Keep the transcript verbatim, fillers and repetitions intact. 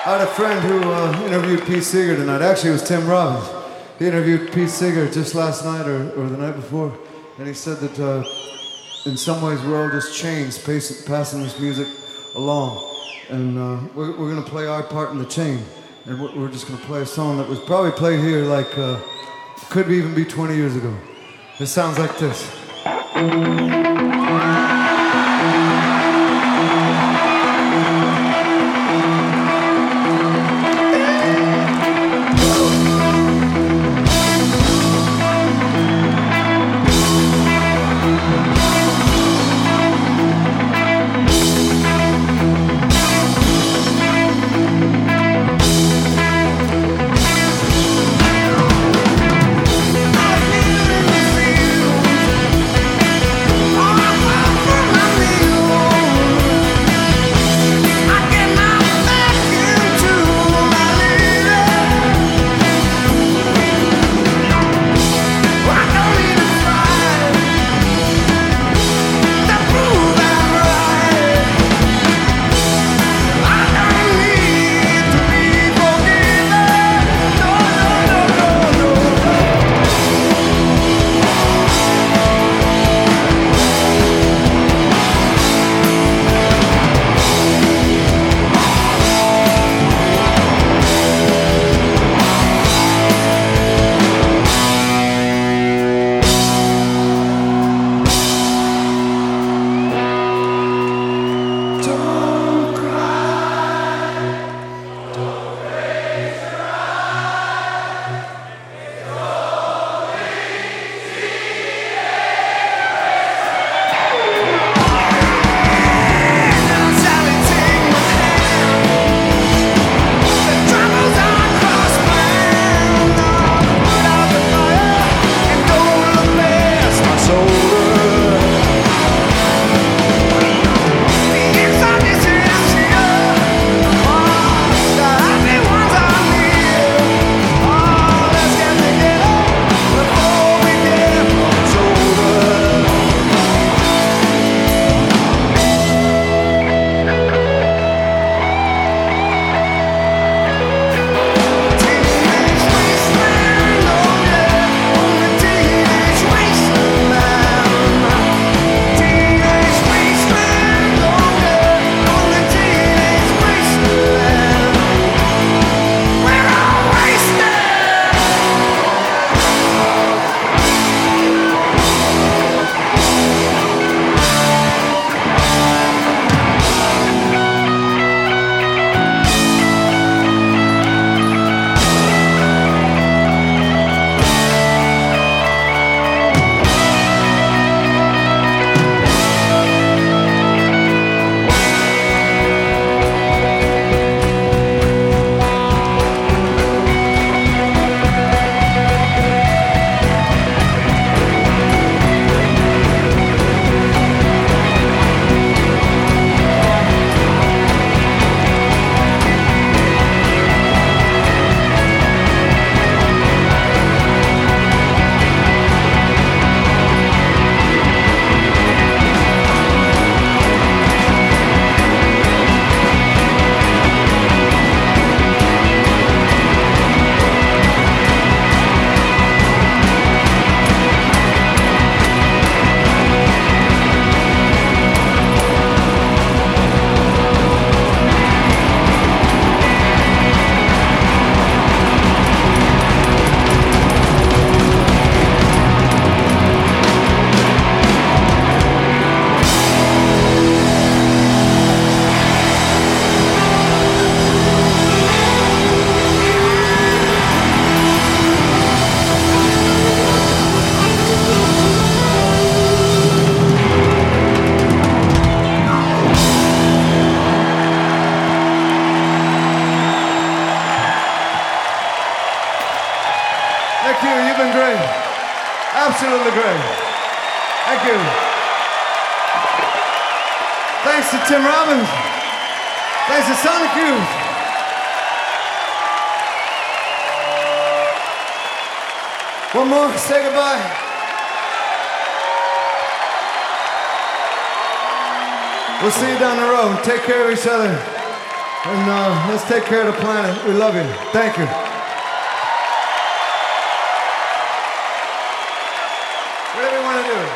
I had a friend who uh, interviewed Pete Seeger tonight. Actually, it was Tim Robbins. He interviewed Pete Seeger just last night or, or the night before, and he said that uh, in some ways we're all just chains pass- passing this music along, and uh, we're, we're going to play our part in the chain, and we're, we're just going to play a song that was probably played here like, uh, could even be twenty years ago. It sounds like this. Absolutely great. Thank you. Thanks to Tim Robbins. Thanks to Sonic Youth. One more, say goodbye. We'll see you down the road. Take care of each other. And uh, let's take care of the planet. We love you. Thank you. Whatever you want to do.